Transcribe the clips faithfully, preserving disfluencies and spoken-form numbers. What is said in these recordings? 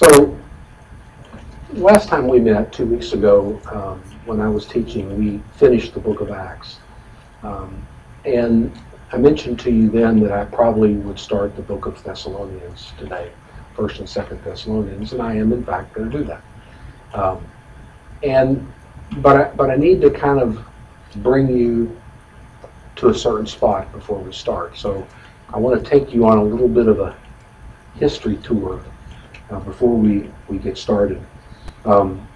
So last time we met, two weeks ago, um, when I was teaching, we finished the book of Acts. Um, and I mentioned to you then that I probably would start the book of Thessalonians today, First and Second Thessalonians, and I am in fact going to do that. Um, and but I, but I need to kind of bring you to a certain spot before we start. So I want to take you on a little bit of a history tour uh, before we, we get started. Um,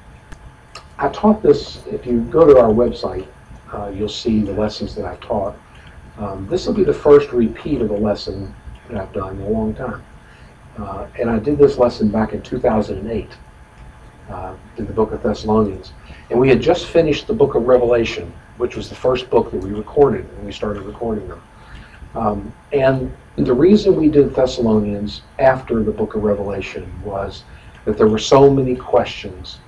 I taught this. If you go to our website, uh, you'll see the lessons that I taught. Um, this will be the first repeat of a lesson that I've done in a long time. Uh, and I did this lesson back in two thousand eight, uh, in the book of Thessalonians. And we had just finished the book of Revelation, which was the first book that we recorded when we started recording them. Um, and the reason we did Thessalonians after the book of Revelation was that there were so many questions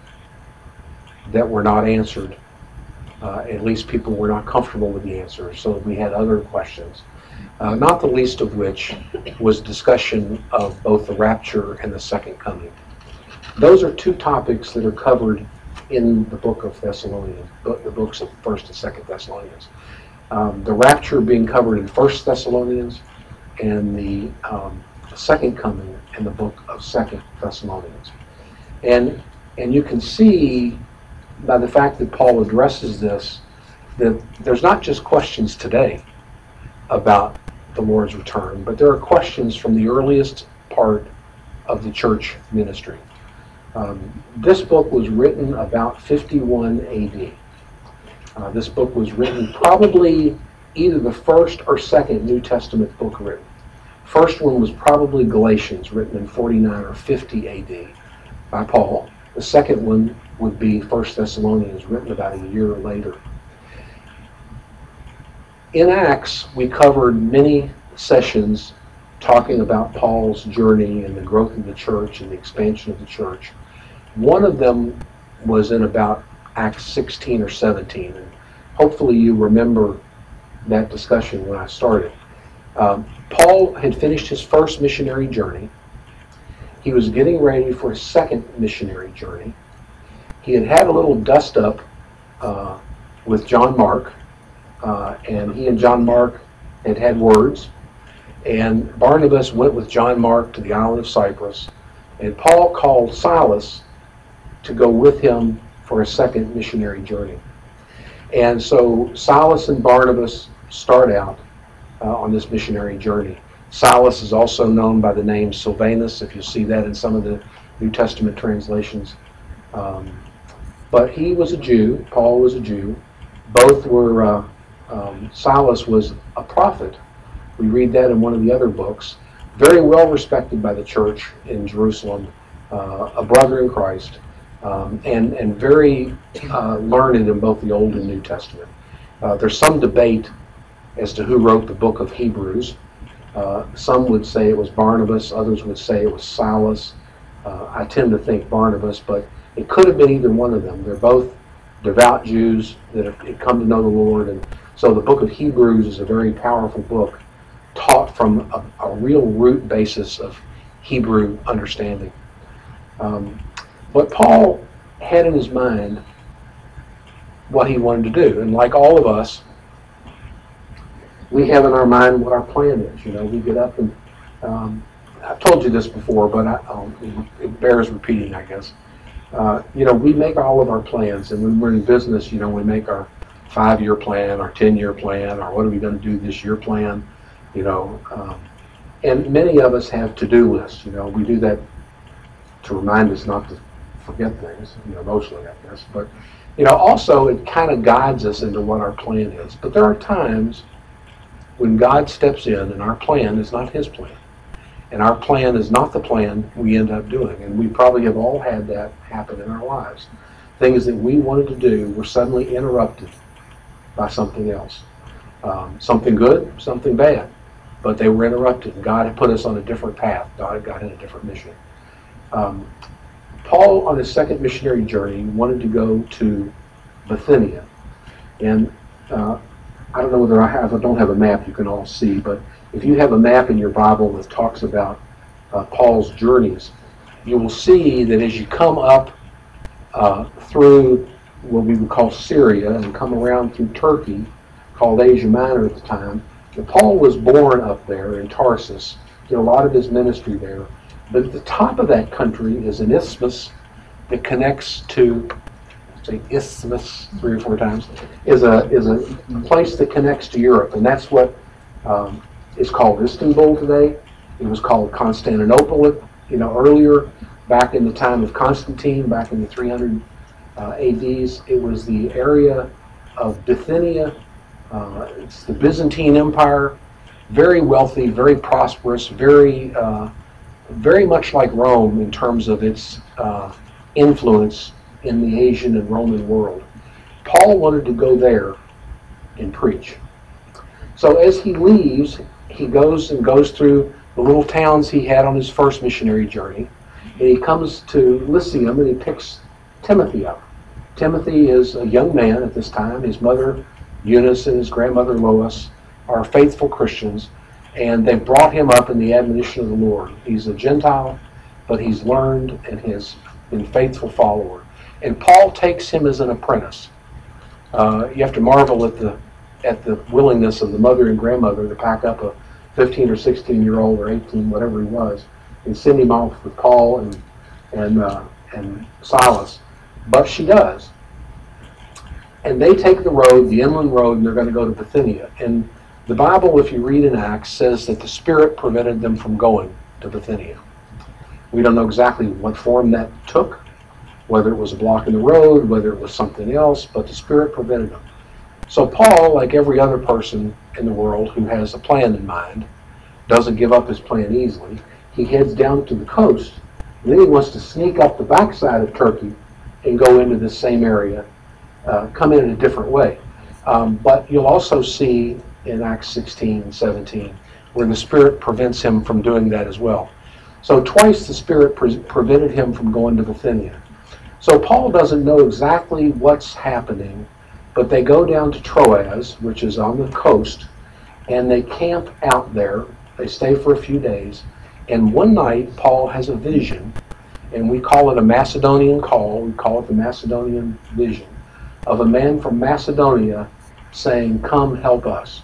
that were not answered. Uh, at least people were not comfortable with the answers, so we had other questions. Uh, not the least of which was discussion of both the rapture and the second coming. Those are two topics that are covered in the book of Thessalonians, the books of First and Second Thessalonians. Um, the rapture being covered in First Thessalonians, and the um, second coming in the book of Second Thessalonians. And and you can see by the fact that Paul addresses this that there's not just questions today about the Lord's return, but there are questions from the earliest part of the church ministry. Um, this book was written about fifty-one A D. Uh, this book was written probably either the first or second New Testament book written. First one was probably Galatians, written in forty-nine or fifty A D by Paul. The second one would be First Thessalonians, written about a year later. In Acts, we covered many sessions talking about Paul's journey and the growth of the church and the expansion of the church. One of them was in about Acts sixteen or seventeen, and hopefully you remember that discussion when I started. Um, Paul had finished his first missionary journey. He was getting ready for his second missionary journey. He had had a little dust-up uh, with John Mark, uh, and he and John Mark had had words, and Barnabas went with John Mark to the island of Cyprus, and Paul called Silas to go with him for a second missionary journey. And so Silas and Barnabas start out uh, on this missionary journey. Silas is also known by the name Silvanus, if you see that in some of the New Testament translations. Um, but he was a Jew, Paul was a Jew. Both were, uh, um, Silas was a prophet. We read that in one of the other books. Very well respected by the church in Jerusalem, uh, a brother in Christ. Um, and, and very uh, learned in both the Old and New Testament. Uh, there's some debate as to who wrote the book of Hebrews. Uh, some would say it was Barnabas, others would say it was Silas. Uh, I tend to think Barnabas, but it could have been either one of them. They're both devout Jews that have had come to know the Lord, and so the book of Hebrews is a very powerful book, taught from a, a real root basis of Hebrew understanding. Um, But Paul had in his mind what he wanted to do. And like all of us, we have in our mind what our plan is. You know, we get up and, um, I've told you this before, but I, um, it bears repeating, I guess. Uh, you know, we make all of our plans, and when we're in business, you know, we make our five-year plan, our ten-year plan, or what are we going to do this year plan, you know. Um, and many of us have to-do lists. You know, we do that to remind us not to forget things, you know, mostly, I guess. But, you know, also it kind of guides us into what our plan is. But there are times when God steps in and our plan is not his plan. And our plan is not the plan we end up doing. And we probably have all had that happen in our lives. Things that we wanted to do were suddenly interrupted by something else. Um, something good, something bad. But they were interrupted. And God had put us on a different path. God had got in a different mission. Um, Paul, on his second missionary journey, wanted to go to Bithynia. And uh, I don't know whether I have, I don't have a map you can all see, but if you have a map in your Bible that talks about uh, Paul's journeys, you will see that as you come up uh, through what we would call Syria and come around through Turkey, called Asia Minor at the time, and Paul was born up there in Tarsus, did a lot of his ministry there. But at the top of that country is an isthmus that connects to, say isthmus three or four times, is a is a place that connects to Europe, and that's what um, is called Istanbul today. It was called Constantinople, you know, earlier, back in the time of Constantine, back in the three hundred uh, A Ds. It was the area of Bithynia. Uh, it's the Byzantine Empire, very wealthy, very prosperous, very uh, very much like Rome in terms of its uh, influence in the Asian and Roman world. Paul wanted to go there and preach. So as he leaves, he goes and goes through the little towns he had on his first missionary journey, and he comes to Lycium and he picks Timothy up. Timothy is a young man at this time. His mother Eunice and his grandmother Lois are faithful Christians, and they brought him up in the admonition of the Lord. He's a Gentile, but he's learned and has been a faithful follower. And Paul takes him as an apprentice. Uh, you have to marvel at the at the willingness of the mother and grandmother to pack up a fifteen or sixteen year old or eighteen, whatever he was, and send him off with Paul and and uh, and Silas. But she does. And they take the road, the inland road, and they're going to go to Bithynia. And the Bible, if you read in Acts, says that the Spirit prevented them from going to Bithynia. We don't know exactly what form that took, whether it was a block in the road, whether it was something else, but the Spirit prevented them. So Paul, like every other person in the world who has a plan in mind, doesn't give up his plan easily. He heads down to the coast, and then he wants to sneak up the backside of Turkey and go into this same area, uh, come in in a different way. Um, but you'll also see in Acts sixteen and seventeen where the Spirit prevents him from doing that as well. So twice the Spirit pre- prevented him from going to Bithynia. So Paul doesn't know exactly what's happening, but they go down to Troas, which is on the coast, and they camp out there. They stay for a few days, and one night Paul has a vision, and we call it a Macedonian call. We call it the Macedonian vision of a man from Macedonia saying, "Come help us."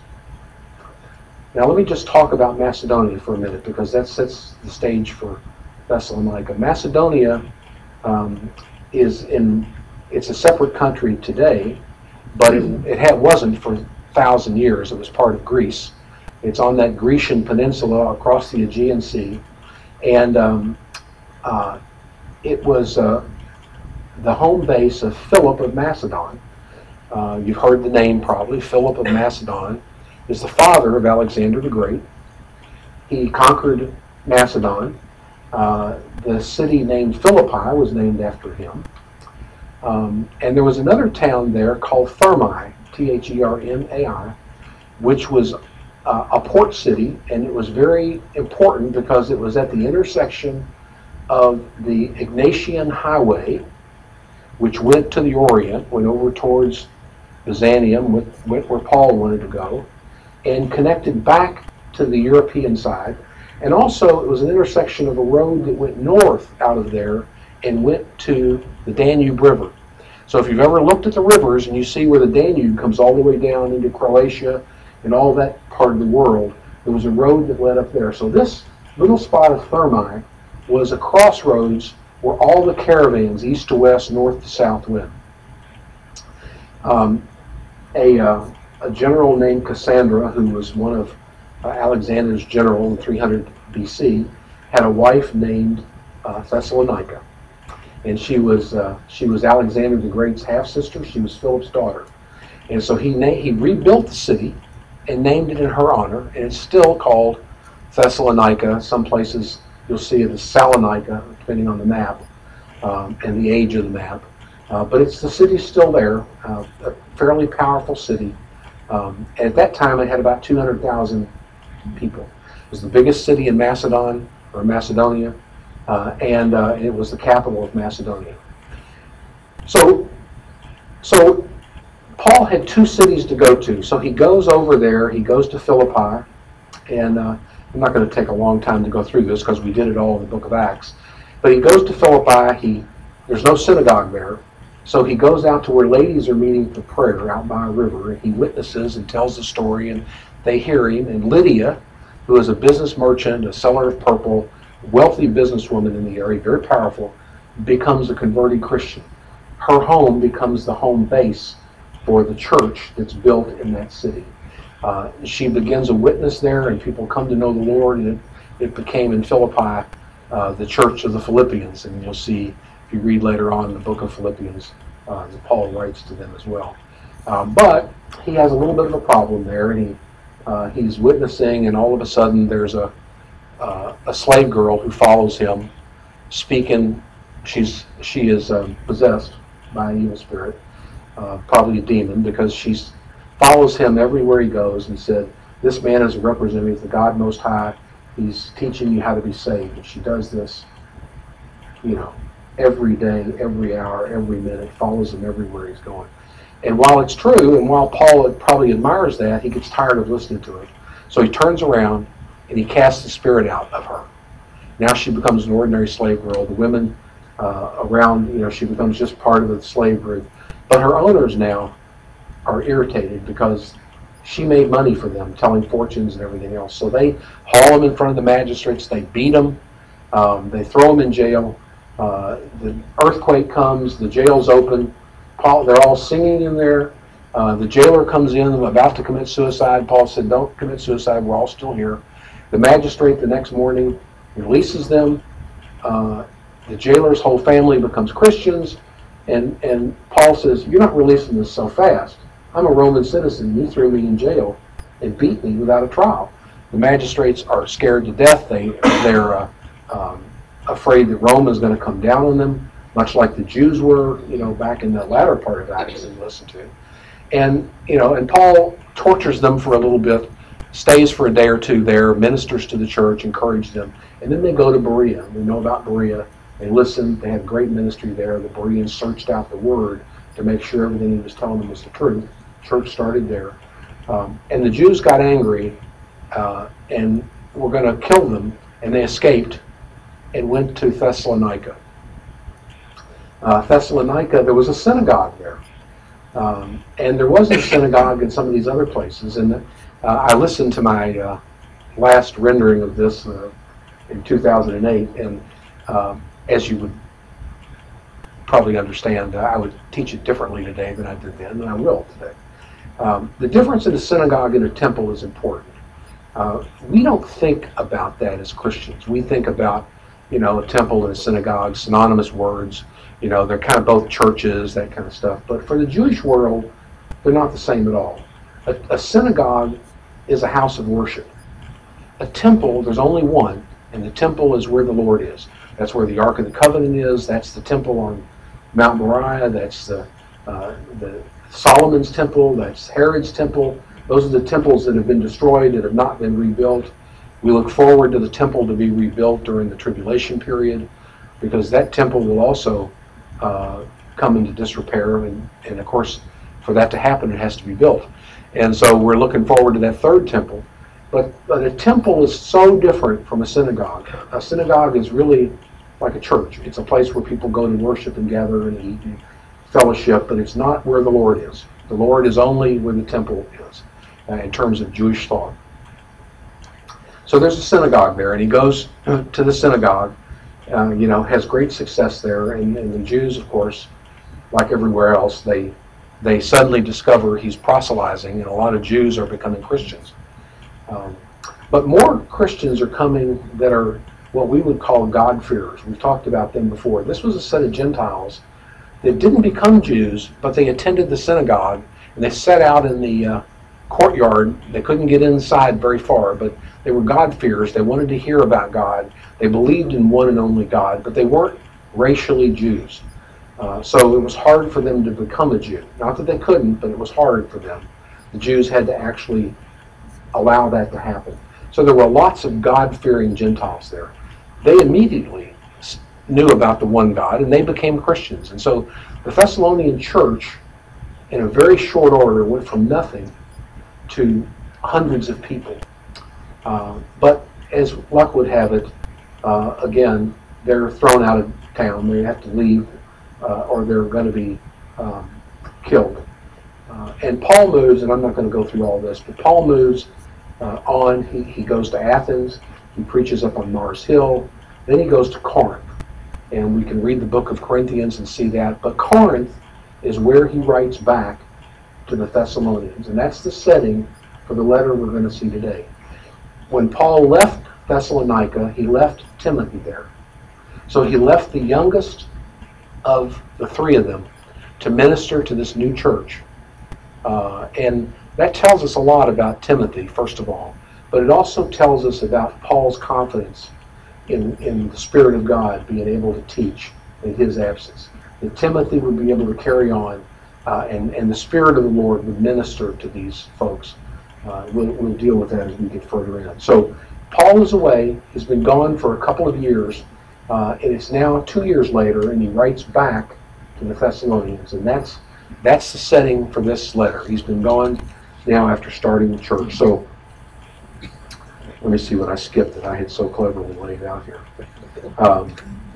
Now let me just talk about Macedonia for a minute, because that sets the stage for Thessalonica. Macedonia um, is in, it's a separate country today, but it, it had, wasn't for a thousand years. It was part of Greece. It's on that Grecian peninsula across the Aegean Sea, and um, uh, it was uh, the home base of Philip of Macedon. Uh, you've heard the name probably. Philip of Macedon is the father of Alexander the Great. He conquered Macedon. Uh, the city named Philippi was named after him. Um, and there was another town there called Thermae, T H E R M A I, which was uh, a port city, and it was very important because it was at the intersection of the Egnatian Highway, which went to the Orient, went over towards Byzantium, went, went where Paul wanted to go, and connected back to the European side. And also it was an intersection of a road that went north out of there and went to the Danube River. So if you've ever looked at the rivers and you see where the Danube comes all the way down into Croatia and all that part of the world, there was a road that led up there. So this little spot of Thermae was a crossroads where all the caravans, east to west, north to south, went. Um, a, uh, a general named Cassandra, who was one of uh, Alexander's general in three hundred B C, had a wife named uh, Thessalonica. And she was uh, she was Alexander the Great's half-sister. She was Philip's daughter. And so he na- he rebuilt the city and named it in her honor, and it's still called Thessalonica. Some places you'll see it as Salonika, depending on the map um, and the age of the map. Uh, but it's the city's still there, uh, a fairly powerful city. Um, at that time, it had about two hundred thousand people. It was the biggest city in Macedon, or Macedonia, uh, and uh, it was the capital of Macedonia. So, so Paul had two cities to go to. So he goes over there, he goes to Philippi, and uh, I'm not going to take a long time to go through this because we did it all in the book of Acts. But he goes to Philippi. He there's no synagogue there, so he goes out to where ladies are meeting for prayer out by a river, and he witnesses and tells the story, and they hear him. And Lydia, who is a business merchant, a seller of purple, wealthy businesswoman in the area, very powerful, becomes a converted Christian. Her home becomes the home base for the church that's built in that city. Uh, she begins a witness there, and people come to know the Lord, and it, it became in Philippi uh, the church of the Philippians. And you'll see, if you read later on in the book of Philippians, uh, that Paul writes to them as well. Um, but he has a little bit of a problem there, and he uh, he's witnessing, and all of a sudden there's a uh, a slave girl who follows him, speaking. She's she is um, possessed by an evil spirit, uh, probably a demon, because she follows him everywhere he goes, and said, "This man is a representative of the God Most High. He's teaching you how to be saved." And she does this, you know, every day, every hour, every minute, follows him everywhere he's going. And while it's true, and while Paul probably admires that, he gets tired of listening to it. So he turns around and he casts the spirit out of her. Now she becomes an ordinary slave girl. The women uh, around, you know, she becomes just part of the slave group. But her owners now are irritated because she made money for them, telling fortunes and everything else. So they haul him in front of the magistrates. They beat him. Um, they throw him in jail. Uh, the earthquake comes. The jail's open. Paul, they're all singing in there. Uh, the jailer comes in, about to commit suicide. Paul said, "Don't commit suicide. We're all still here." The magistrate the next morning releases them. Uh, the jailer's whole family becomes Christians. And, and Paul says, "You're not releasing this so fast. I'm a Roman citizen. You threw me in jail and beat me without a trial." The magistrates are scared to death. They, they're uh, um, afraid that Rome is going to come down on them, much like the Jews were, you know, back in the latter part of Acts that we listened to. And, you know, and Paul tortures them for a little bit, stays for a day or two there, ministers to the church, encourages them, and then they go to Berea. We know about Berea. They listened. They had great ministry there. The Bereans searched out the word to make sure everything he was telling them was the truth. Church started there. Um, and the Jews got angry uh, and were going to kill them, and they escaped and went to Thessalonica. Uh, Thessalonica, there was a synagogue there. Um, and there wasn't a synagogue in some of these other places. And uh, I listened to my uh, last rendering of this uh, in two thousand eight, and uh, as you would probably understand, uh, I would teach it differently today than I did then, and I will today. Um, the difference in a synagogue and a temple is important. Uh, we don't think about that as Christians. We think about, you know, a temple and a synagogue, synonymous words. You know, they're kind of both churches, that kind of stuff. But for the Jewish world, they're not the same at all. A, a synagogue is a house of worship. A temple, there's only one, and the temple is where the Lord is. That's where the Ark of the Covenant is. That's the temple on Mount Moriah. That's the, uh, the Solomon's temple. That's Herod's temple. Those are the temples that have been destroyed, that have not been rebuilt. We look forward to the temple to be rebuilt during the tribulation period, because that temple will also uh, come into disrepair. And, and of course, for that to happen, it has to be built. And so we're looking forward to that third temple. But, but a temple is so different from a synagogue. A synagogue is really like a church. It's a place where people go to worship and gather and eat and fellowship, but it's not where the Lord is. The Lord is only where the temple is, uh, in terms of Jewish thought. So there's a synagogue there, and he goes to the synagogue, uh, you know, has great success there, and, and the Jews, of course, like everywhere else, they they suddenly discover he's proselytizing, and a lot of Jews are becoming Christians. Um, but more Christians are coming that are what we would call God-fearers. We've talked about them before. This was a set of Gentiles that didn't become Jews, but they attended the synagogue, and they sat out in the uh, courtyard. They couldn't get inside very far, but they were God-fearers. They wanted to hear about God. They believed in one and only God, but they weren't racially Jews. Uh, so it was hard for them to become a Jew. Not that they couldn't, but it was hard for them. The Jews had to actually allow that to happen. So there were lots of God-fearing Gentiles there. They immediately knew about the one God, and they became Christians. And so the Thessalonian church, in a very short order, went from nothing to hundreds of people. Uh, but as luck would have it, uh, again, they're thrown out of town. They have to leave, uh, or they're going to be um, killed. Uh, and Paul moves, and I'm not going to go through all this, but Paul moves uh, on. He, he goes to Athens. He preaches up on Mars Hill. Then he goes to Corinth. And we can read the book of Corinthians and see that. But Corinth is where he writes back to the Thessalonians. And that's the setting for the letter we're going to see today. When Paul left Thessalonica, he left Timothy there. So he left the youngest of the three of them to minister to this new church. Uh, and that tells us a lot about Timothy, first of all. But it also tells us about Paul's confidence in, in the Spirit of God being able to teach in his absence. That Timothy would be able to carry on, uh, and, and the Spirit of the Lord would minister to these folks. Uh, we'll, we'll deal with that as we get further in. So Paul is away. He's been gone for a couple of years. Uh, and it's now two years later, and he writes back to the Thessalonians. And that's that's the setting for this letter. He's been gone now after starting the church. So let me see what I skipped that I had so cleverly laid out here. Um,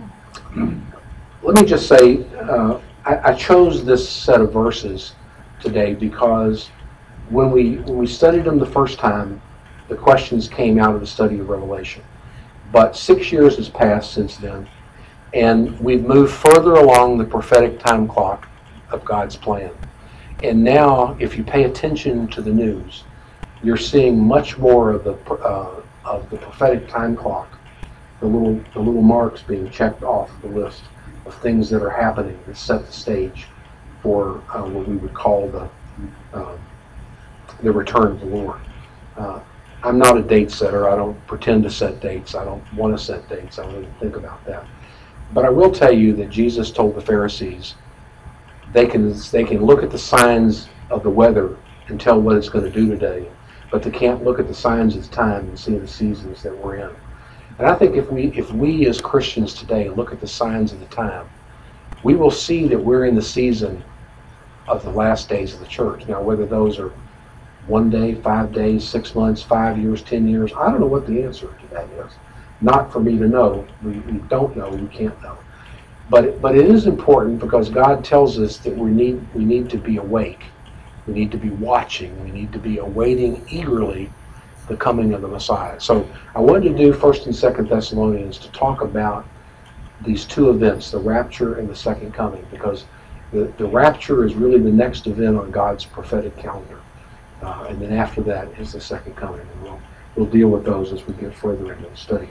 let me just say, uh, I, I chose this set of verses today because when we when we studied them the first time, the questions came out of the study of Revelation. But six years has passed since then, and we've moved further along the prophetic time clock of God's plan. And now, if you pay attention to the news, you're seeing much more of the uh, of the prophetic time clock, the little the little marks being checked off the list of things that are happening that set the stage for uh, what we would call the uh, the return of the Lord. Uh, I'm not a date setter. I don't pretend to set dates. I don't want to set dates. I don't even think about that. But I will tell you that Jesus told the Pharisees they can they can look at the signs of the weather and tell what it's going to do today, but they can't look at the signs of the time and see the seasons that we're in. And I think if we if we as Christians today look at the signs of the time, we will see that we're in the season of the last days of the church. Now, whether those are one day, five days, six months, five years, ten years, I don't know what the answer to that is. Not for me to know. We, we don't know. We can't know. But it, but it is important because God tells us that we need we need to be awake. We need to be watching. We need to be awaiting eagerly the coming of the Messiah. So I wanted to do First and Second Thessalonians to talk about these two events, the rapture and the second coming, because the, the rapture is really the next event on God's prophetic calendar. Uh, and then after that is the second coming. And we'll, we'll deal with those as we get further into the study.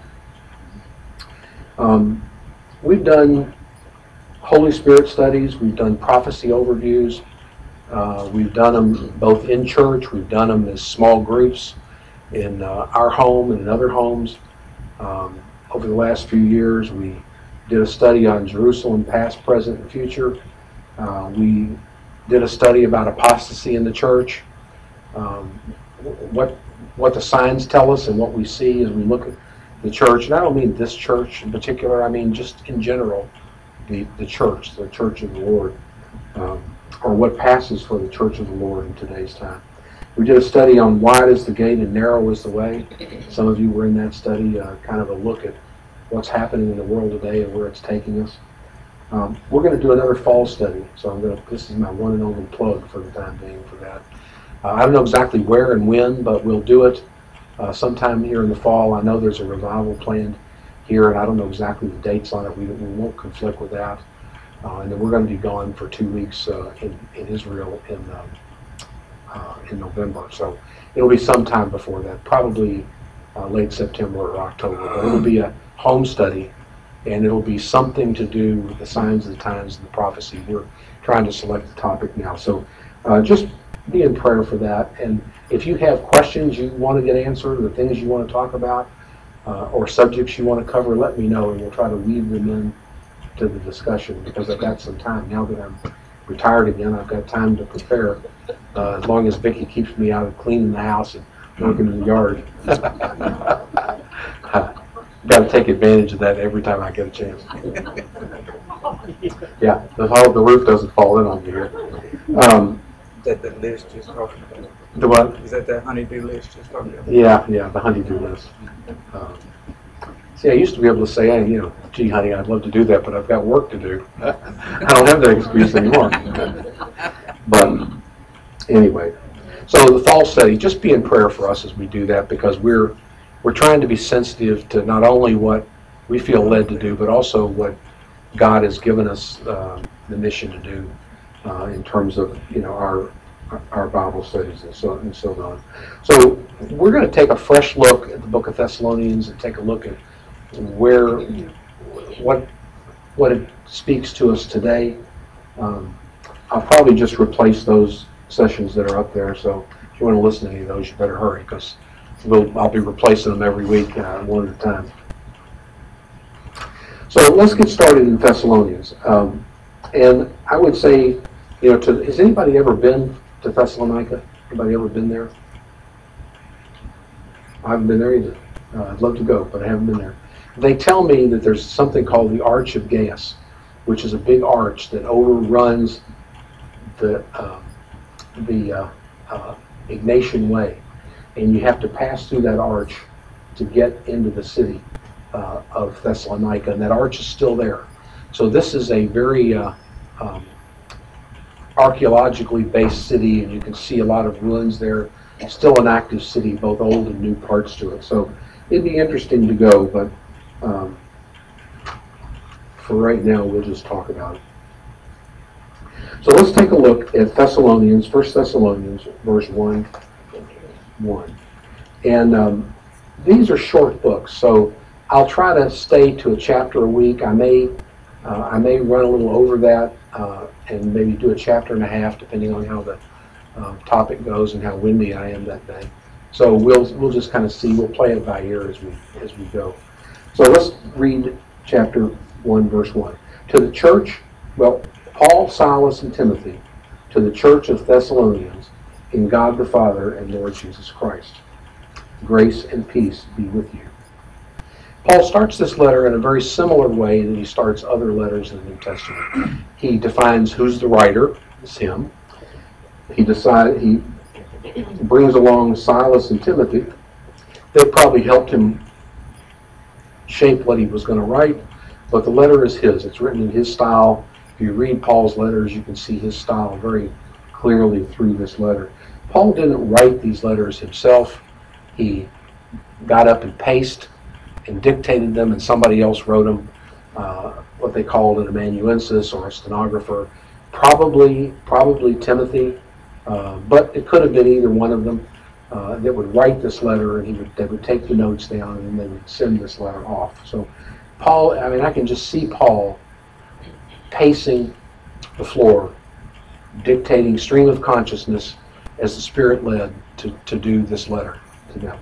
Um, we've done Holy Spirit studies. We've done prophecy overviews. Uh, we've done them both in church. We've done them as small groups in uh, our home and in other homes. Um, over the last few years, we did a study on Jerusalem, past, present, and future. Uh, we did a study about apostasy in the church. Um, what what the signs tell us and what we see as we look at the church. And I don't mean this church in particular. I mean just in general, the, the church, the church of the Lord, um, or what passes for the church of the Lord in today's time. We did a study on wide is the gate and narrow is the way. Some of you were in that study, uh, kind of a look at what's happening in the world today and where it's taking us. Um, we're going to do another fall study, so I'm going to. This is my one and only plug for the time being for that. Uh, I don't know exactly where and when, but we'll do it uh, sometime here in the fall. I know there's a revival planned here, and I don't know exactly the dates on it. We, we won't conflict with that. Uh, and then we're going to be gone for two weeks uh, in, in Israel in um, uh, in November. So it'll be sometime before that, probably uh, late September or October. But it'll be a home study, and it'll be something to do with the signs of the times and the prophecy. We're trying to select the topic now. So uh, just be in prayer for that. And if you have questions you want to get answered, or things you want to talk about, uh, or subjects you want to cover, let me know, and we'll try to weave them in to the discussion, because I've got some time. Now that I'm retired again, I've got time to prepare, uh, as long as Vicki keeps me out of cleaning the house and working in the yard. Got to take advantage of that every time I get a chance. Yeah, the, whole, the roof doesn't fall in on me here. Um, Is that the list just talking about? The what? Is that the honeydew list just talking about? Yeah, yeah, the honeydew list. Um, See, I used to be able to say, hey, you know, gee, honey, I'd love to do that, but I've got work to do. I don't have that excuse anymore. But anyway, so the fall study, just be in prayer for us as we do that, because we're we're trying to be sensitive to not only what we feel led to do, but also what God has given us uh, the mission to do uh, in terms of, you know, our our Bible studies and so and so on. So we're going to take a fresh look at the Book of Thessalonians and take a look at where what what it speaks to us today. Um, I'll probably just replace those sessions that are up there. So if you want to listen to any of those, you better hurry, because we'll I'll be replacing them every week, uh, one at a time. So let's get started in Thessalonians. Um, and I would say, you know, to, has anybody ever been to Thessalonica? Anybody ever been there? I haven't been there either. Uh, I'd love to go, but I haven't been there. They tell me that there's something called the Arch of Gaius, which is a big arch that overruns the uh, the uh, uh, Ignatian Way, and you have to pass through that arch to get into the city uh, of Thessalonica, and that arch is still there. So this is a very uh, um, archaeologically based city, and you can see a lot of ruins there. Still an active city, both old and new parts to it. So it'd be interesting to go, but um, for right now, we'll just talk about it. So let's take a look at Thessalonians, First Thessalonians, verse one, one. And um, these are short books, so I'll try to stay to a chapter a week. I may, uh, I may run a little over that uh, and maybe do a chapter and a half, depending on how the uh, topic goes and how windy I am that day. So we'll we'll just kind of see. We'll play it by ear as we as we go. So let's read chapter one, verse one. To the church, well, Paul, Silas, and Timothy, to the church of Thessalonians, in God the Father and Lord Jesus Christ. Grace and peace be with you. Paul starts this letter in a very similar way that he starts other letters in the New Testament. He defines who's the writer, it's him. He decide, he brings along Silas and Timothy. They probably helped him shape what he was going to write, but the letter is his. It's written in his style. If you read Paul's letters, you can see his style very clearly through this letter. Paul didn't write these letters himself. He got up and paced and dictated them, and somebody else wrote them, uh, what they called an amanuensis or a stenographer. Probably, probably Timothy, uh, but it could have been either one of them uh, that would write this letter, and he would, they would take the notes down, and then they would send this letter off. So Paul, I mean, I can just see Paul pacing the floor, dictating stream of consciousness as the Spirit led to, to do this letter to them.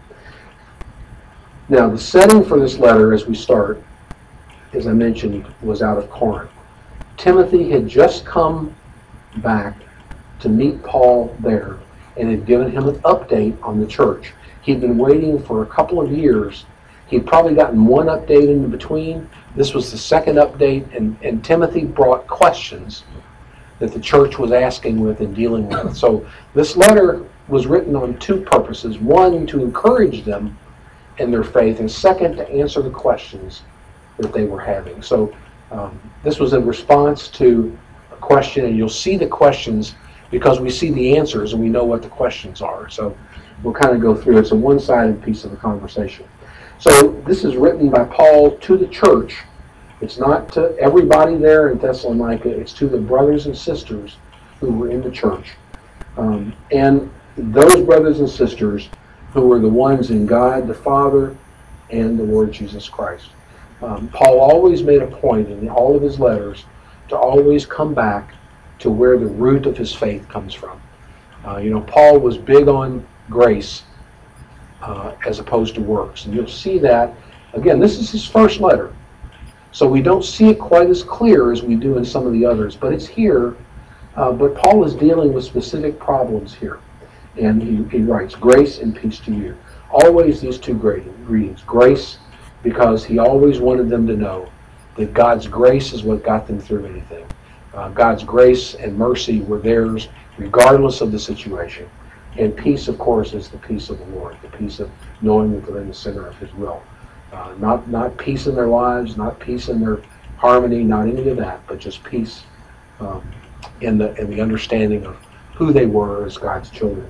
Now, the setting for this letter as we start, as I mentioned, was out of Corinth. Timothy had just come back to meet Paul there and had given him an update on the church. He'd been waiting for a couple of years. He'd probably gotten one update in between. This was the second update, and, and Timothy brought questions that the church was asking with and dealing with. So this letter was written on two purposes. One, to encourage them in their faith, and second, to answer the questions that they were having. So um, this was in response to a question, and you'll see the questions because we see the answers and we know what the questions are. So we'll kind of go through it. It's a one-sided piece of the conversation. So this is written by Paul to the church. It's not to everybody there in Thessalonica. It's to the brothers and sisters who were in the church. Um, and those brothers and sisters who were the ones in God the Father and the Lord Jesus Christ. Um, Paul always made a point in all of his letters to always come back to where the root of his faith comes from. Uh, you know, Paul was big on grace uh, as opposed to works. And you'll see that, again, this is his first letter. So we don't see it quite as clear as we do in some of the others, but it's here. Uh, but Paul is dealing with specific problems here. And he, he writes, grace and peace to you. Always these two greetings. Grace, because he always wanted them to know that God's grace is what got them through anything. Uh, God's grace and mercy were theirs regardless of the situation. And peace, of course, is the peace of the Lord, the peace of knowing that they're in the center of his will. Uh, not, not peace in their lives, not peace in their harmony, not any of that, but just peace um, in the in the understanding of who they were as God's children.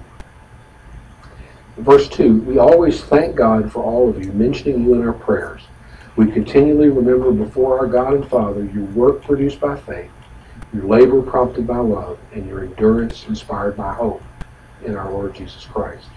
Verse two, we always thank God for all of you, mentioning you in our prayers. We continually remember before our God and Father your work produced by faith, your labor prompted by love, and your endurance inspired by hope in our Lord Jesus Christ.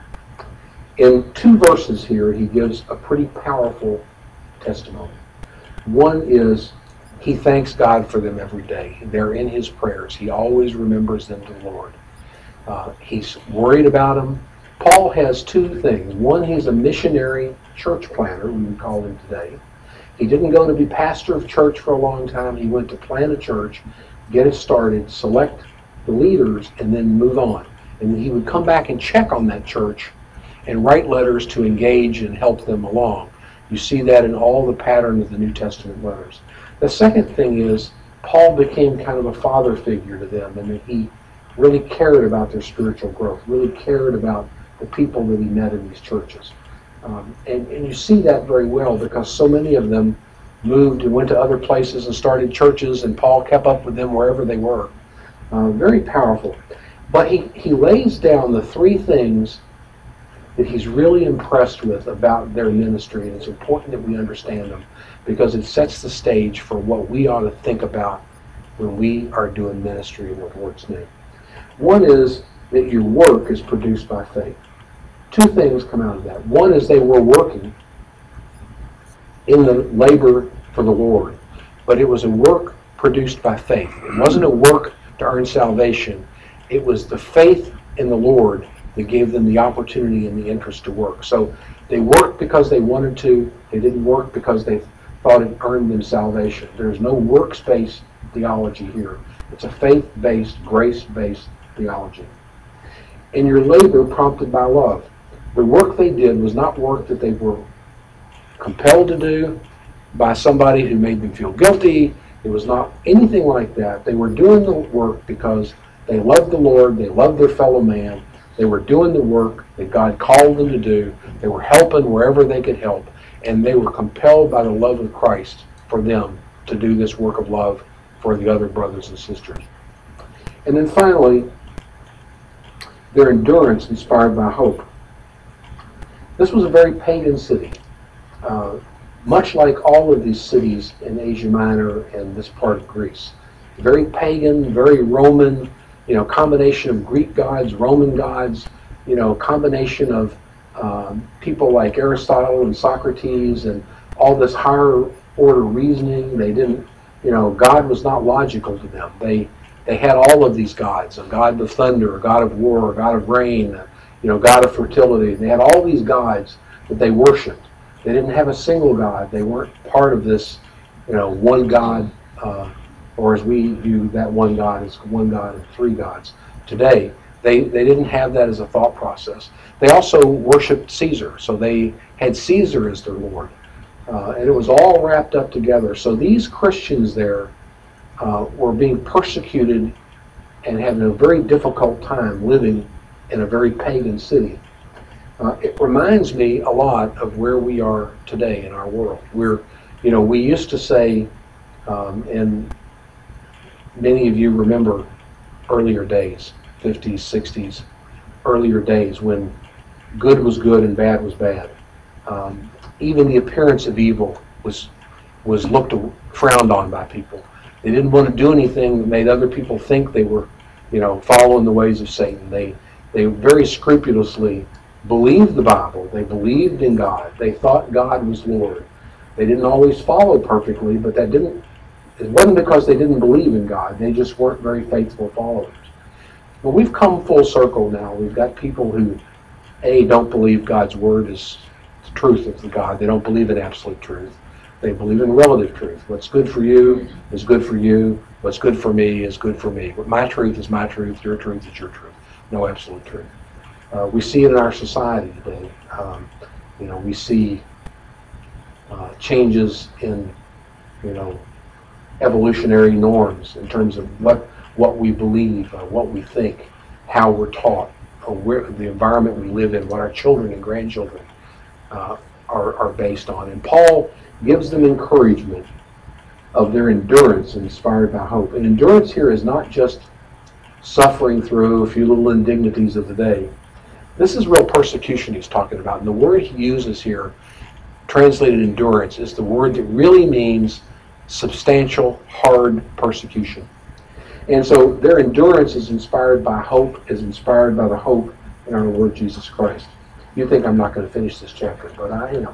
In two verses here, he gives a pretty powerful testimony. One is he thanks God for them every day. They're in his prayers. He always remembers them to the Lord. Uh, he's worried about them. Paul has two things. One, he's a missionary church planter, we would call him today. He didn't go to be pastor of church for a long time. He went to plant a church, get it started, select the leaders, and then move on. And he would come back and check on that church and write letters to engage and help them along. You see that in all the pattern of the New Testament letters. The second thing is Paul became kind of a father figure to them, and he really cared about their spiritual growth, really cared about the people that he met in these churches. Um, and, and you see that very well because so many of them moved and went to other places and started churches, and Paul kept up with them wherever they were. Uh, very powerful. But he, he lays down the three things that he's really impressed with about their ministry, and it's important that we understand them because it sets the stage for what we ought to think about when we are doing ministry in the Lord's name. One is that your work is produced by faith. Two things come out of that. One is they were working in the labor for the Lord, but it was a work produced by faith. It wasn't a work to earn salvation. It was the faith in the Lord that gave them the opportunity and the interest to work. So they worked because they wanted to. They didn't work because they thought it earned them salvation. There's no works-based theology here. It's a faith-based, grace-based theology. And your labor prompted by love. The work they did was not work that they were compelled to do by somebody who made them feel guilty. It was not anything like that. They were doing the work because they loved the Lord, they loved their fellow man, they were doing the work that God called them to do, they were helping wherever they could help, and they were compelled by the love of Christ for them to do this work of love for the other brothers and sisters. And then finally, their endurance inspired by hope. This was a very pagan city. Uh, much like all of these cities in Asia Minor and this part of Greece. Very pagan, very Roman, you know, combination of Greek gods, Roman gods, you know, combination of um, people like Aristotle and Socrates and all this higher order reasoning. They didn't, you know, God was not logical to them. They they had all of these gods, a god of thunder, a god of war, a god of rain, you know, god of fertility. They had all these gods that they worshipped. They didn't have a single God. They weren't part of this, you know, one God, uh, or as we view that one God as one God and three gods today. They they didn't have that as a thought process. They also worshipped Caesar, so they had Caesar as their Lord, uh, and it was all wrapped up together. So these Christians there uh, were being persecuted and having a very difficult time living in a very pagan city. Uh, it reminds me a lot of where we are today in our world. We're, you know, we used to say, um, and many of you remember earlier days, fifties, sixties, earlier days when good was good and bad was bad. Um, even the appearance of evil was was looked frowned on by people. They didn't want to do anything that made other people think they were, you know, following the ways of Satan. They they very scrupulously believed the Bible. They believed in God. They thought God was Lord. They didn't always follow perfectly, but that didn't, it wasn't because they didn't believe in God. They just weren't very faithful followers. But we've come full circle now. We've got people who, A, don't believe God's word is the truth of the God. They don't believe in absolute truth. They believe in relative truth. What's good for you is good for you. What's good for me is good for me. But my truth is my truth. Your truth is your truth. No absolute truth. Uh, we see it in our society today. Um, you know, we see uh, changes in, you know, evolutionary norms in terms of what what we believe, uh, what we think, how we're taught, uh, where the environment we live in, what our children and grandchildren uh, are, are based on. And Paul gives them encouragement of their endurance inspired by hope. And endurance here is not just suffering through a few little indignities of the day. This is real persecution he's talking about. And the word he uses here, translated endurance, is the word that really means substantial, hard persecution. And so their endurance is inspired by hope, is inspired by the hope in our Lord Jesus Christ. You think I'm not going to finish this chapter, but I am.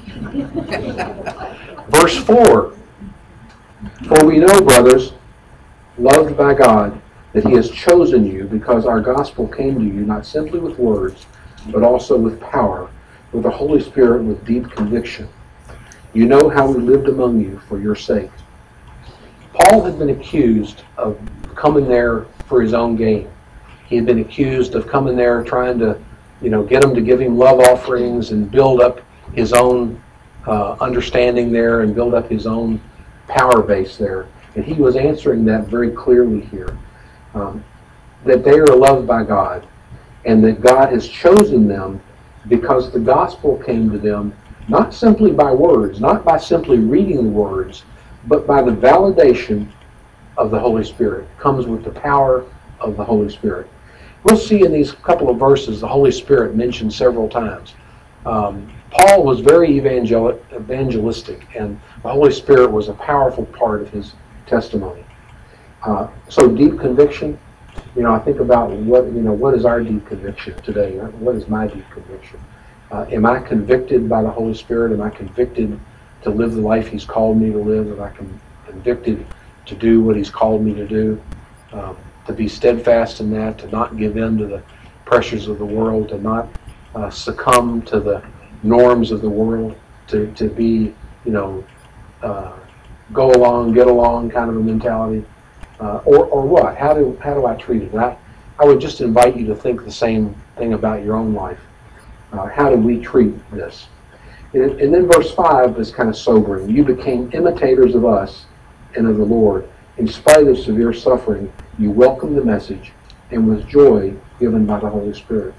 Verse four, for we know, brothers, loved by God, that he has chosen you because our gospel came to you not simply with words, but also with power, with the Holy Spirit, with deep conviction. You know how we lived among you for your sake. Paul had been accused of coming there for his own gain. He had been accused of coming there trying to, you know, get them to give him love offerings and build up his own uh, understanding there and build up his own power base there. And he was answering that very clearly here. Um, that they are loved by God and that God has chosen them because the gospel came to them not simply by words, not by simply reading the words, but by the validation of the Holy Spirit. It comes with the power of the Holy Spirit. We'll see in these couple of verses the Holy Spirit mentioned several times. Um, Paul was very evangel- evangelistic, and the Holy Spirit was a powerful part of his testimony. Uh, so deep conviction, you know, I think about what, you know, what is our deep conviction today? What is my deep conviction? Uh, am I convicted by the Holy Spirit? Am I convicted to live the life he's called me to live? Am I con- convicted to do what he's called me to do? Um, to be steadfast in that, to not give in to the pressures of the world, to not uh, succumb to the norms of the world, to, to be, you know, uh, go along, get along kind of a mentality. Uh, or, or what? How do how do I treat it? And I, I would just invite you to think the same thing about your own life. Uh, how do we treat this? And, and then verse five is kind of sobering. You became imitators of us and of the Lord. In spite of severe suffering, you welcomed the message and with joy given by the Holy Spirit.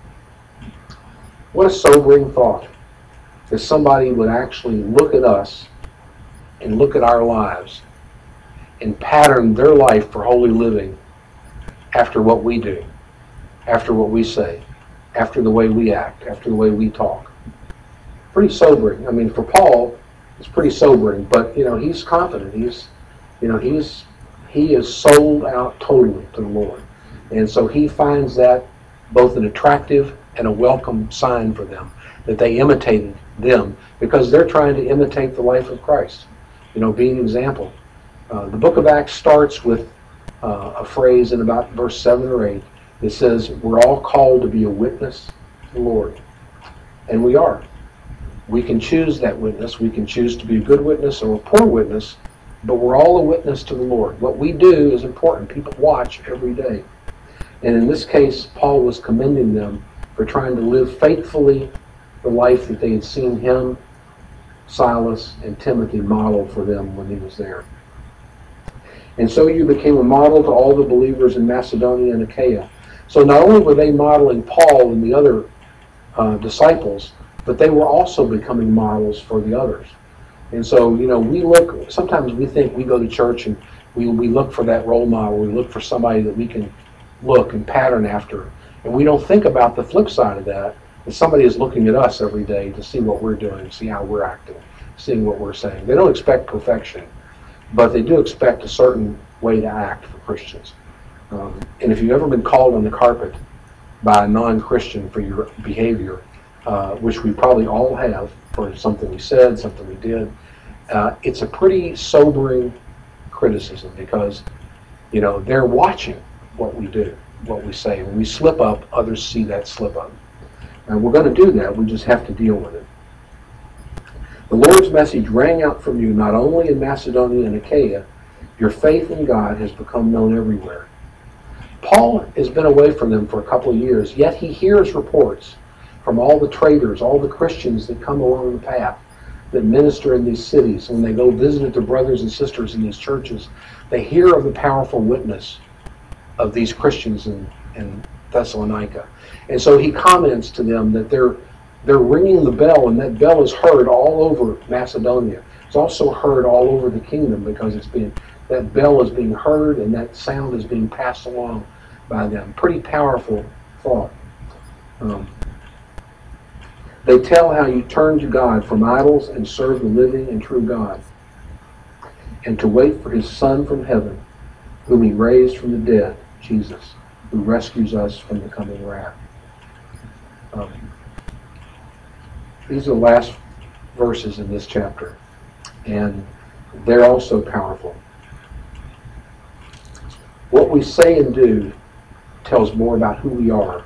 What a sobering thought. That somebody would actually look at us and look at our lives and pattern their life for holy living after what we do, after what we say, after the way we act, after the way we talk. Pretty sobering. I mean, for Paul, it's pretty sobering, but, you know, he's confident. He's, you know, he's, he is sold out totally to the Lord. And so he finds that both an attractive and a welcome sign for them, that they imitated them, because they're trying to imitate the life of Christ, you know, being an example. Uh, the book of Acts starts with uh, a phrase in about verse seven or eight that says, we're all called to be a witness to the Lord. And we are. We can choose that witness. We can choose to be a good witness or a poor witness, but we're all a witness to the Lord. What we do is important. People watch every day. And in this case, Paul was commending them for trying to live faithfully the life that they had seen him, Silas, and Timothy model for them when he was there. And so you became a model to all the believers in Macedonia and Achaia. So not only were they modeling Paul and the other uh, disciples, but they were also becoming models for the others. And so, you know, we look, sometimes we think we go to church and we, we look for that role model. We look for somebody that we can look and pattern after. And we don't think about the flip side of that, that somebody is looking at us every day to see what we're doing, see how we're acting, seeing what we're saying. They don't expect perfection, but they do expect a certain way to act for Christians. Um, and if you've ever been called on the carpet by a non-Christian for your behavior, uh, which we probably all have for something we said, something we did, uh, it's a pretty sobering criticism because, you know, they're watching what we do, what we say. When we slip up, others see that slip up. And we're going to do that. We just have to deal with it. The Lord's message rang out from you not only in Macedonia and Achaia, your faith in God has become known everywhere. Paul has been away from them for a couple of years, yet he hears reports from all the traders, all the Christians that come along the path, that minister in these cities. When they go visit their brothers and sisters in these churches, they hear of the powerful witness of these Christians in, in Thessalonica. And so he comments to them that they're They're ringing the bell, and that bell is heard all over Macedonia. It's also heard all over the kingdom because it's being, that bell is being heard and that sound is being passed along by them. Pretty powerful thought. Um, they tell how you turn to God from idols and serve the living and true God, and to wait for his Son from heaven, whom he raised from the dead, Jesus, who rescues us from the coming wrath. Um, these are the last verses in this chapter, and they're also powerful. What we say and do tells more about who we are,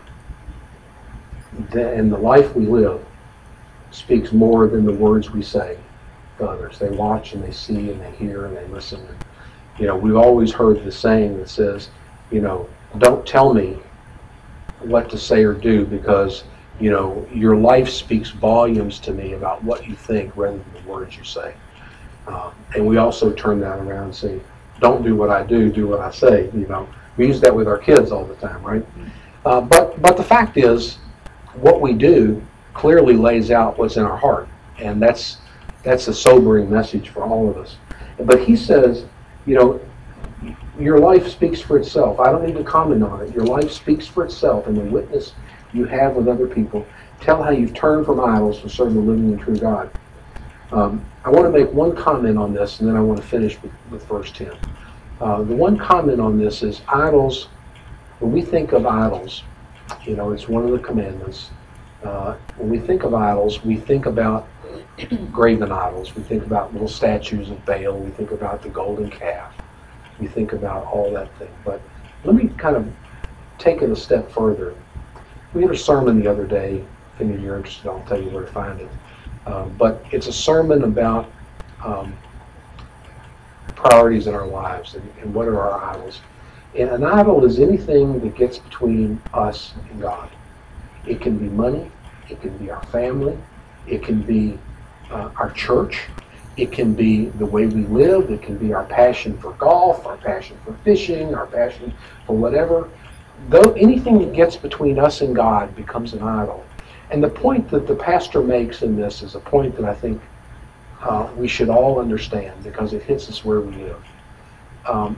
and the life we live speaks more than the words we say to others. They watch and they see and they hear and they listen. You know, we've always heard the saying that says, you know, don't tell me what to say or do because, you know, your life speaks volumes to me about what you think rather than the words you say. Um, and we also turn that around and say, don't do what I do, do what I say. You know, we use that with our kids all the time, right? Uh, but but the fact is, what we do clearly lays out what's in our heart, and that's that's a sobering message for all of us. But he says, you know, your life speaks for itself. I don't need to comment on it. Your life speaks for itself, and the witness you have with other people. Tell how you've turned from idols to serve the living and true God. Um, I want to make one comment on this, and then I want to finish with, with verse ten. Uh, the one comment on this is idols. When we think of idols, you know, it's one of the commandments. Uh, when we think of idols, we think about graven idols. We think about little statues of Baal. We think about the golden calf. We think about all that thing. But let me kind of take it a step further. We had a sermon the other day. If any of you are interested, I'll tell you where to find it. Um, but it's a sermon about um, priorities in our lives and, and what are our idols. And an idol is anything that gets between us and God. It can be money. It can be our family. It can be uh, our church. It can be the way we live. It can be our passion for golf, our passion for fishing, our passion for whatever. Though anything that gets between us and God becomes an idol. And the point that the pastor makes in this is a point that I think uh, we should all understand because it hits us where we live. Um,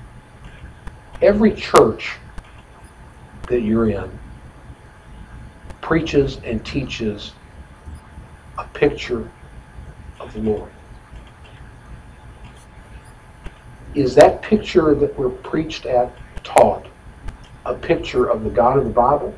every church that you're in preaches and teaches a picture of the Lord. Is that picture that we're preached at, taught, a picture of the God of the Bible?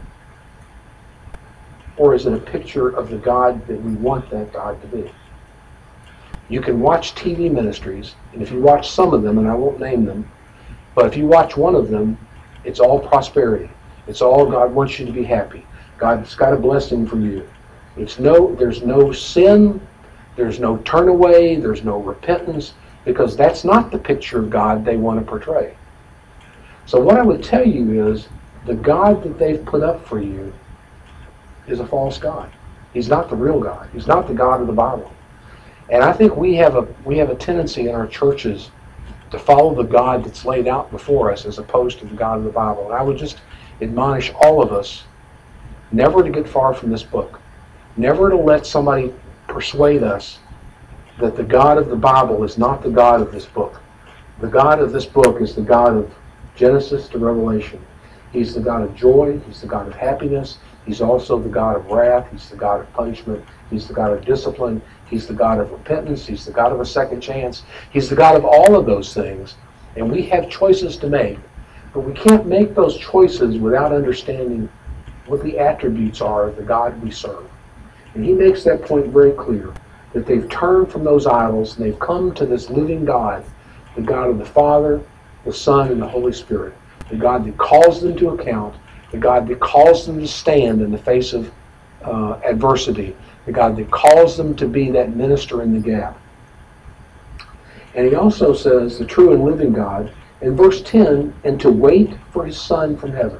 Or is it a picture of the God that we want that God to be? You can watch T V ministries, and if you watch some of them, and I won't name them, but if you watch one of them, it's all prosperity. It's all God wants you to be happy. God's got a blessing for you. It's no, there's no sin, there's no turn away, there's no repentance, because that's not the picture of God they want to portray. So what I would tell you is, the God that they've put up for you is a false God. He's not the real God. He's not the God of the Bible. And I think we have a we have a tendency in our churches to follow the God that's laid out before us as opposed to the God of the Bible. And I would just admonish all of us never to get far from this book. Never to let somebody persuade us that the God of the Bible is not the God of this book. The God of this book is the God of Genesis to Revelation. He's the God of joy. He's the God of happiness. He's also the God of wrath. He's the God of punishment. He's the God of discipline. He's the God of repentance. He's the God of a second chance. He's the God of all of those things. And we have choices to make. But we can't make those choices without understanding what the attributes are of the God we serve. And he makes that point very clear, that they've turned from those idols and they've come to this living God, the God of the Father, the Son, and the Holy Spirit. The God that calls them to account, the God that calls them to stand in the face of uh, adversity, the God that calls them to be that minister in the gap. And he also says, the true and living God, in verse ten, and to wait for his Son from heaven.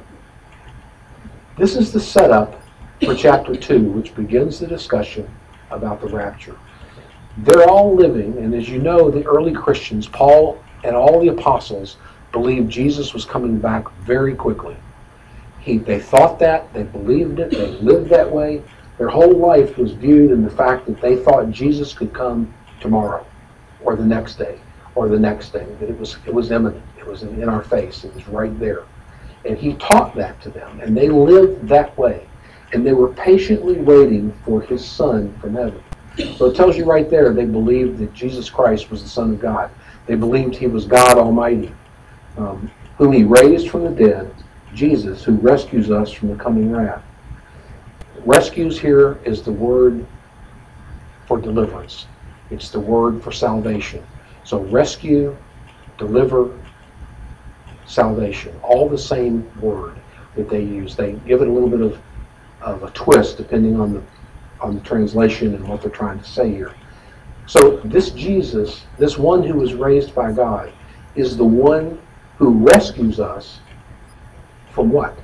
This is the setup for chapter two, which begins the discussion about the rapture. They're all living, and as you know, the early Christians, Paul and all the apostles, believed Jesus was coming back very quickly. He, they thought that, they believed it, they lived that way. Their whole life was viewed in the fact that they thought Jesus could come tomorrow, or the next day, or the next day. That it was it was imminent. It was in, in our face. It was right there. And he taught that to them, and they lived that way. And they were patiently waiting for his Son from heaven. So it tells you right there, they believed that Jesus Christ was the Son of God. They believed he was God Almighty, um, whom he raised from the dead, Jesus, who rescues us from the coming wrath. Rescues here is the word for deliverance. It's the word for salvation. So rescue, deliver, salvation, all the same word that they use. They give it a little bit of, of a twist depending on the on the translation and what they're trying to say here. So this Jesus, this one who was raised by God, is the one who rescues us from what?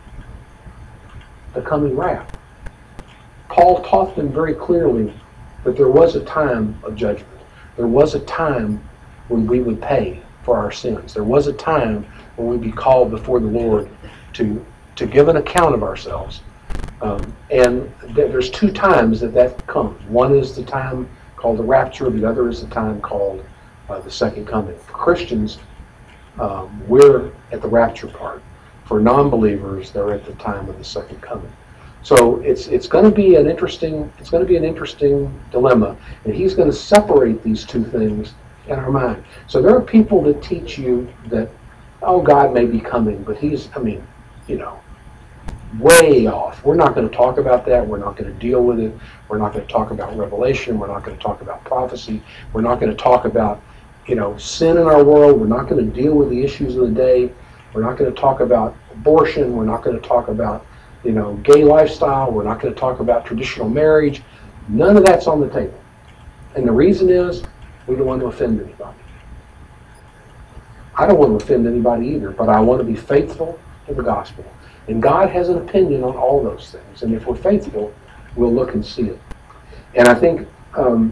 The coming wrath. Paul taught them very clearly that there was a time of judgment. There was a time when we would pay for our sins. There was a time when we'd be called before the Lord to, to give an account of ourselves. Um, and th- there's two times that that comes. One is the time called the rapture. The other is the time called uh, the second coming. For Christians, um, we're at the rapture part. For non-believers, they're at the time of the second coming. So it's it's going to be an interesting it's going to be an interesting dilemma, and he's going to separate these two things in our mind. So there are people that teach you that, oh, God may be coming, but he's I mean, you know, way off. We're not going to talk about that. We're not going to deal with it. We're not going to talk about Revelation. We're not going to talk about prophecy. We're not going to talk about, you know, sin in our world. We're not going to deal with the issues of the day. We're not going to talk about abortion. We're not going to talk about, you know, gay lifestyle. We're not going to talk about traditional marriage. None of that's on the table. And the reason is we don't want to offend anybody. I don't want to offend anybody either, but I want to be faithful to the gospel. And God has an opinion on all those things. And if we're faithful, we'll look and see it. And I think um,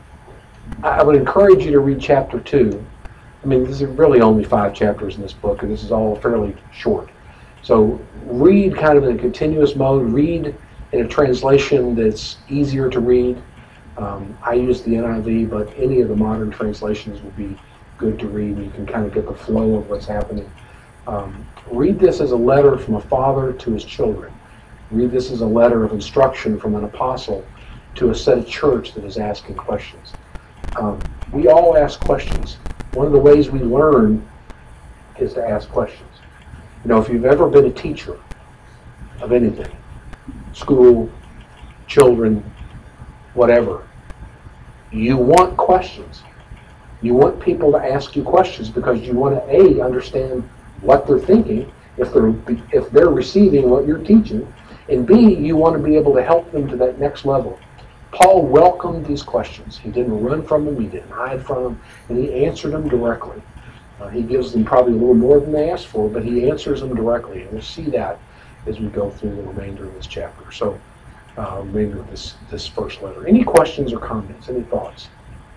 I would encourage you to read chapter two. I mean, there's really only five chapters in this book, and this is all fairly short. So read kind of in a continuous mode. Read in a translation that's easier to read. Um, I use the N I V, but any of the modern translations would be good to read. You can kind of get the flow of what's happening. Um, read this as a letter from a father to his children. Read this as a letter of instruction from an apostle to a set of church that is asking questions. Um, we all ask questions. One of the ways we learn is to ask questions. You know, if you've ever been a teacher of anything, school, children, whatever, you want questions. You want people to ask you questions because you want to, A, understand what they're thinking, if they're if they're receiving what you're teaching, and B, you want to be able to help them to that next level. Paul welcomed these questions. He didn't run from them, he didn't hide from them, and he answered them directly. Uh, he gives them probably a little more than they asked for, but he answers them directly, and we'll see that as we go through the remainder of this chapter. So, uh, remainder of this this first letter. Any questions or comments? Any thoughts?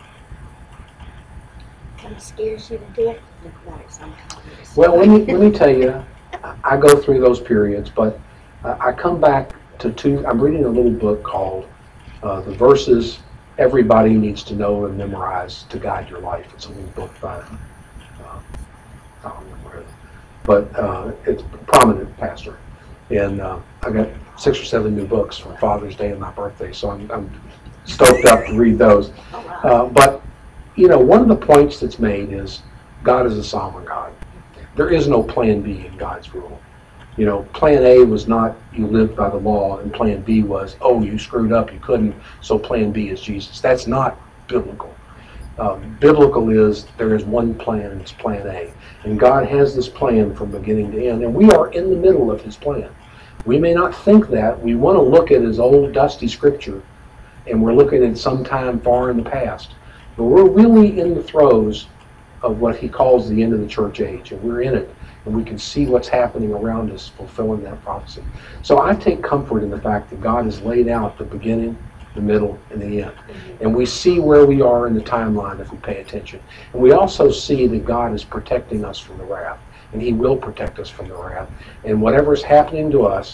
Kind of scares you to do it. Think about it sometimes. Well, let me let me tell you, I go through those periods, but I come back to two. I'm reading a little book called uh, "The Verses Everybody Needs to Know and Memorize to Guide Your Life." It's a little book by uh, I don't remember it, but uh, it's a prominent pastor, and uh, I got six or seven new books for Father's Day and my birthday, so I'm, I'm stoked up to read those. Uh, but you know, one of the points that's made is God is a sovereign God. There is no plan B in God's rule. You know, plan A was not you lived by the law, and plan B was, oh, you screwed up, you couldn't, so plan B is Jesus. That's not biblical. Um, biblical is there is one plan, and it's plan A. And God has this plan from beginning to end, and we are in the middle of his plan. We may not think that. We want to look at his old dusty scripture, and we're looking at some time far in the past. But we're really in the throes of what he calls the end of the church age, and we're in it, and we can see what's happening around us fulfilling that prophecy. So I take comfort in the fact that God has laid out the beginning, the middle, and the end. And we see where we are in the timeline if we pay attention. And we also see that God is protecting us from the wrath, and he will protect us from the wrath. And whatever is happening to us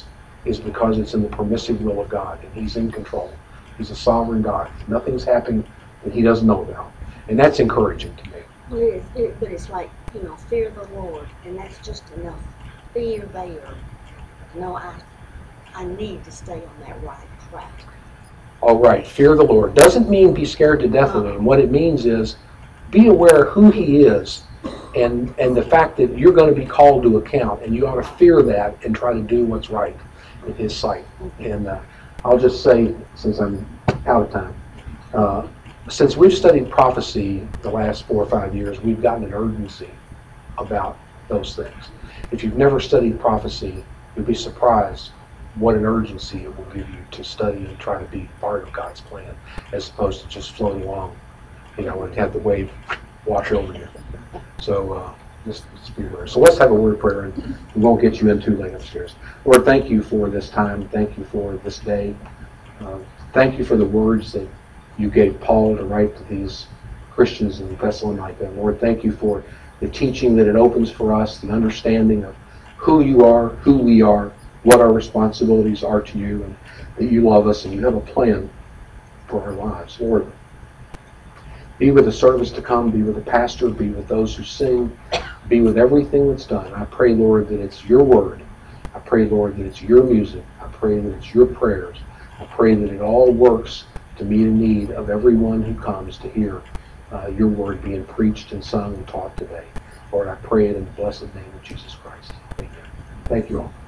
is because it's in the permissive will of God, and He's in control. He's a sovereign God. Nothing's happening that He doesn't know about. And that's encouraging to me. Well, it is, it, but it's like, you know, fear the Lord, and that's just enough fear there. No, I, I need to stay on that right track. All right, fear the Lord. Doesn't mean be scared to death of Him. What it means is be aware who He is and, and the fact that you're going to be called to account, and you ought to fear that and try to do what's right in His sight. And uh, I'll just say, since I'm out of time, uh, since we've studied prophecy the last four or five years, we've gotten an urgency about those things. If you've never studied prophecy, you'll be surprised what an urgency it will give you to study and try to be part of God's plan, as opposed to just floating along, you know, and have the wave wash over you. So uh, just, just be aware. So let's have a word of prayer, and we won't get you in too late upstairs. Lord, thank you for this time. Thank you for this day. Uh, thank you for the words that you gave Paul to write to these Christians in Thessalonica. Lord, thank you for the teaching that it opens for us, the understanding of who you are, who we are, what our responsibilities are to you, and that you love us and you have a plan for our lives. Lord, be with the service to come, be with the pastor, be with those who sing, be with everything that's done. I pray, Lord, that it's your word. I pray, Lord, that it's your music. I pray that it's your prayers. I pray that it all works to meet a need of everyone who comes to hear uh, your word being preached and sung and taught today. Lord, I pray it in the blessed name of Jesus Christ. Amen. Thank you all.